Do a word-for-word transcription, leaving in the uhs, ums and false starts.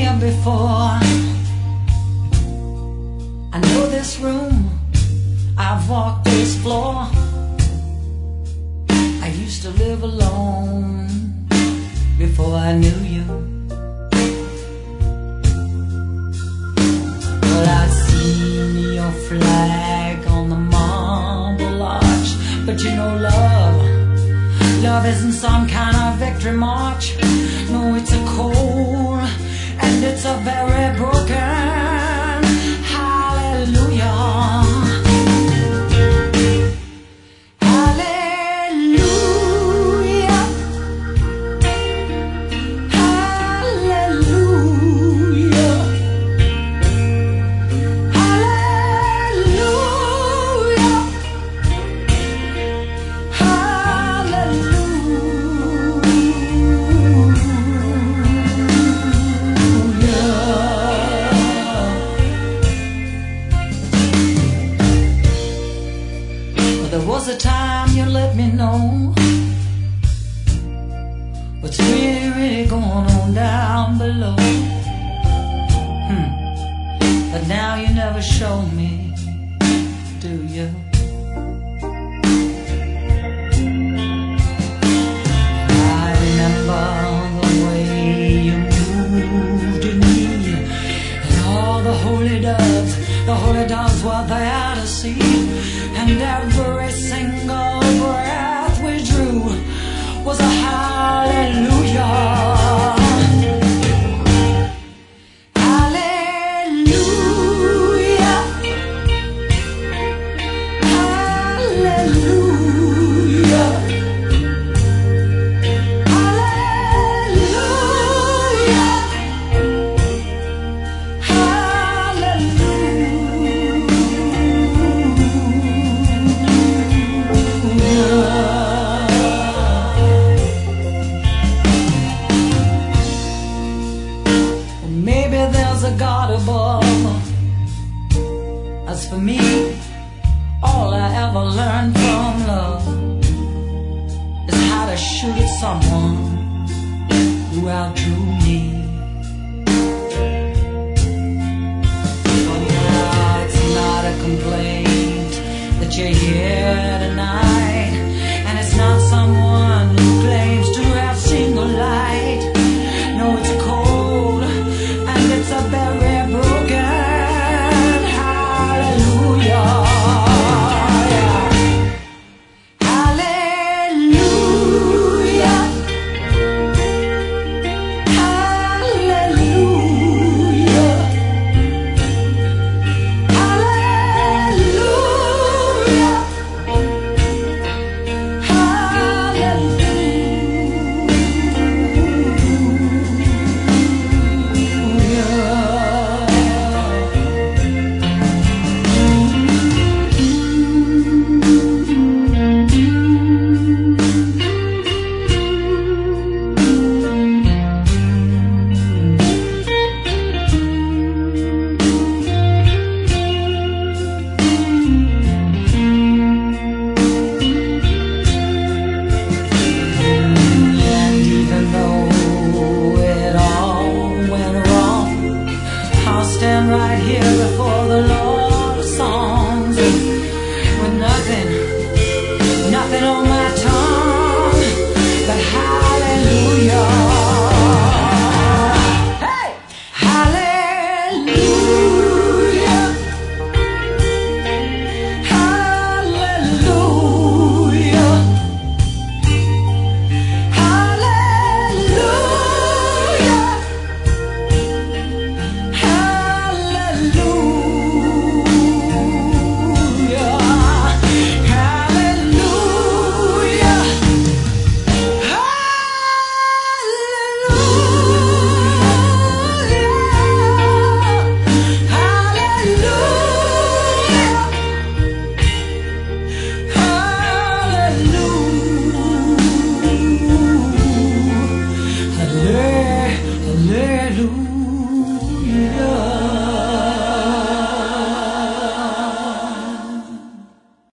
here before. I know this room, I've walked this floor. I used to live alone before I knew you. Well, I'd seen your flag on the marble arch, but you know love, love isn't some kind of victory march. No, it's a cold and it's a very broken hallelujah. There was a time you let me know what's really, really going on down below. Hmm. But now you never show me, do you? I remember the way you moved in me, and all the holy doves, the holy doves were there to see. And every single breath we drew was a hallelujah. Hallelujah. Hallelujah. Maybe there's a God above. As for me, all I ever learned from love is how to shoot at someone who outdrew me. But now it's not a complaint that you're here tonight, and it's not someone who claims to have seen the light. No, it's cold, it's a very broken hallelujah. Hallelujah. Hallelujah. Hallelujah. Stand right here before the Lord.